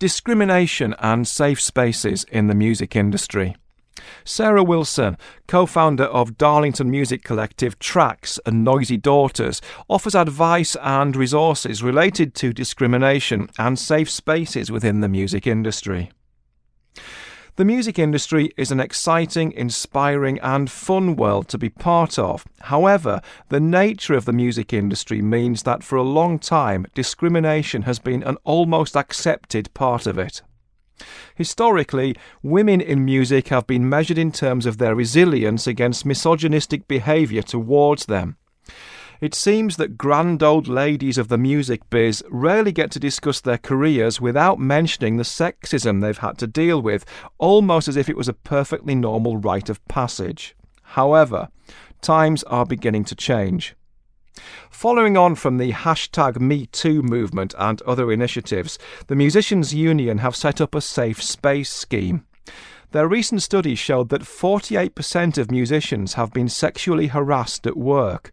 Discrimination and safe spaces in the music industry. Sarah Wilson, co-founder of Darlington music collective Tracks and Noisy Daughters, offers advice and resources related to discrimination and safe spaces within the music industry. The music industry is an exciting, inspiring and fun world to be part of. However, the nature of the music industry means that for a long time, discrimination has been an almost accepted part of it. Historically, women in music have been measured in terms of their resilience against misogynistic behaviour towards them. It seems that grand old ladies of the music biz rarely get to discuss their careers without mentioning the sexism they've had to deal with, almost as if it was a perfectly normal rite of passage. However, times are beginning to change. Following on from the #MeToo movement and other initiatives, the Musicians' Union have set up a safe space scheme. Their recent study showed that 48% of musicians have been sexually harassed at work,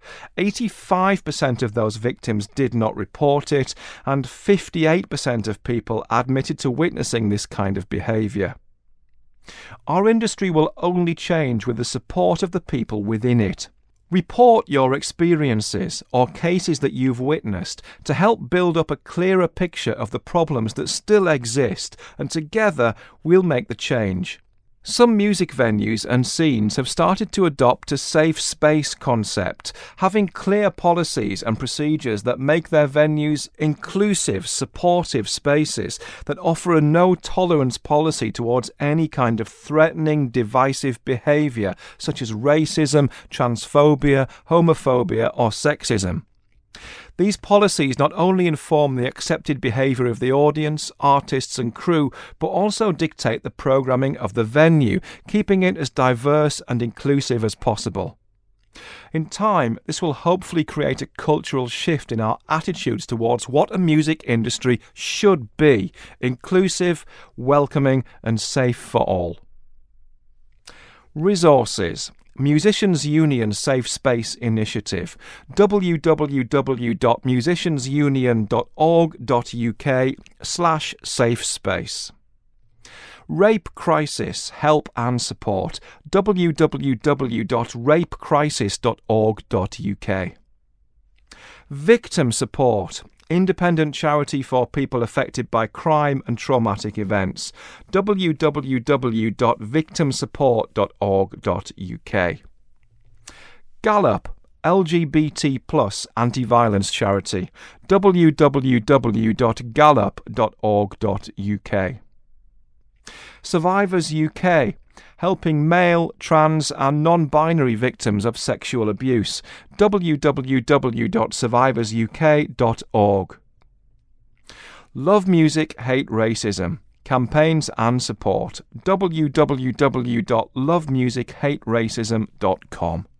85% of those victims did not report it, and 58% of people admitted to witnessing this kind of behaviour. Our industry will only change with the support of the people within it. Report your experiences or cases that you've witnessed to help build up a clearer picture of the problems that still exist, and together we'll make the change. Some music venues and scenes have started to adopt a safe space concept, having clear policies and procedures that make their venues inclusive, supportive spaces that offer a no-tolerance policy towards any kind of threatening, divisive behaviour, such as racism, transphobia, homophobia or sexism. These policies not only inform the accepted behaviour of the audience, artists and crew, but also dictate the programming of the venue, keeping it as diverse and inclusive as possible. In time, this will hopefully create a cultural shift in our attitudes towards what a music industry should be: inclusive, welcoming and safe for all. Resources. Musicians' Union Safe Space Initiative. www.musiciansunionor.org.uk/safe-space. Rape Crisis Help and Support. www.rapecrisis.org.uk. Victim Support. Independent charity for people affected by crime and traumatic events. www.victimsupport.org.uk. Gallup, LGBT+ anti-violence charity. www.gallup.org.uk. Survivors UK, helping male, trans and non-binary victims of sexual abuse. www.survivorsuk.org. Love Music, Hate Racism. Campaigns and support. www.lovemusichateracism.com.